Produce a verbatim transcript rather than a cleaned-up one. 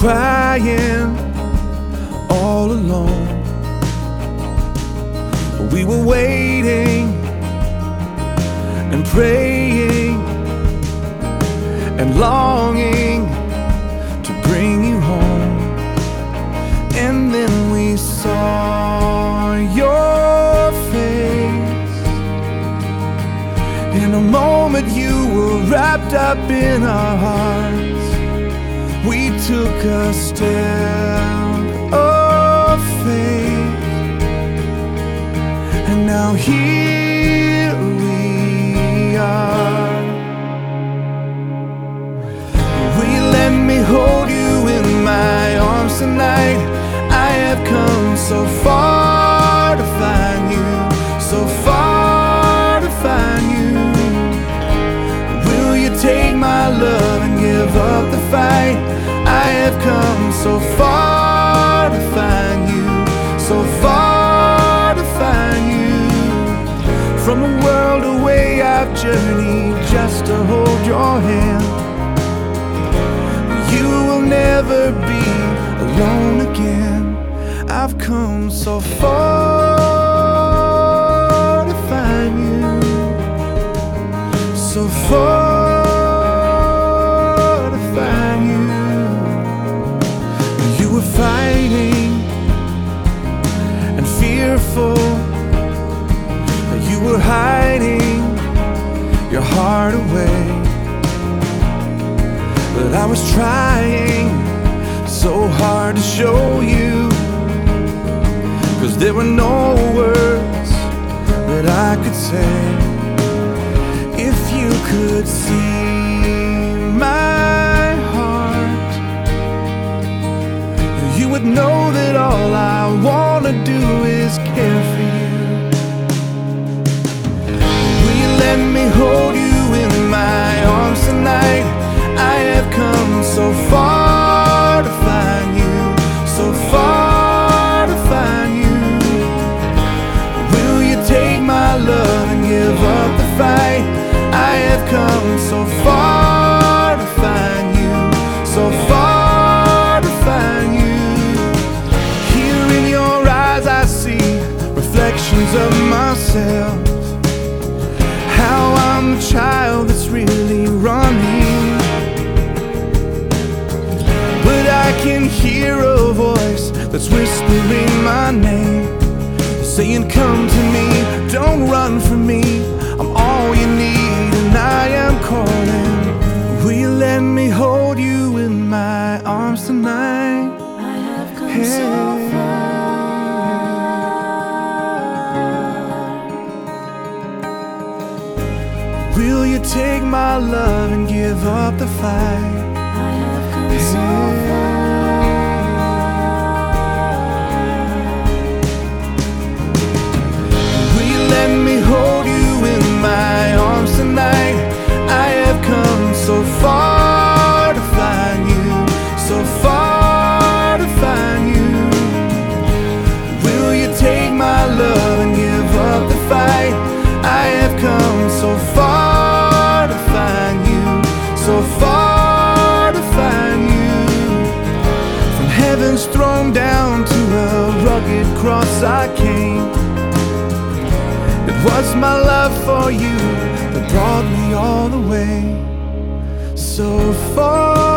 crying all alone. We were waiting and praying and longing to bring you home. And then we saw your face. In a moment you were wrapped up in our hearts. We took a step of faith, and now here we are. Will you let me hold you in my arms tonight? I have come so far to find you, so far to find you. Will you take my love and give up the fight? I have come so far to find you, so far to find you. From a world away I've journeyed just to hold your hand. You will never be alone again. I've come so far to find you, so far to find you. You were fighting and fearful. You were hiding your heart away, but I was trying so hard to show you, 'cause there were no words that I could say. If you could see my heart, you would know that all I wanna do is care for you. Will you let me hold you in my arms tonight? I have come so far to find you, so far to find you. Will you take my love and give up the fight? I have come so far to find you, so far to find you. Here in your eyes I see reflections of myself, how I'm the child that's really running. But I can hear a voice that's whispering my name, saying come to me, don't run from me, I'm all you need and I am calling. Will you let me hold you in my arms tonight? I have come Hey. so far. Will you take my love and give up the fight? I have come so far. Will you let me hold you in my arms tonight? I have come so far to find you, so far to find you. Will you take my love and give up the fight? I have come so far to find you, so far to find you. From heaven's throne down to a rugged cross I came. It was my love for you that brought me all the way, so far.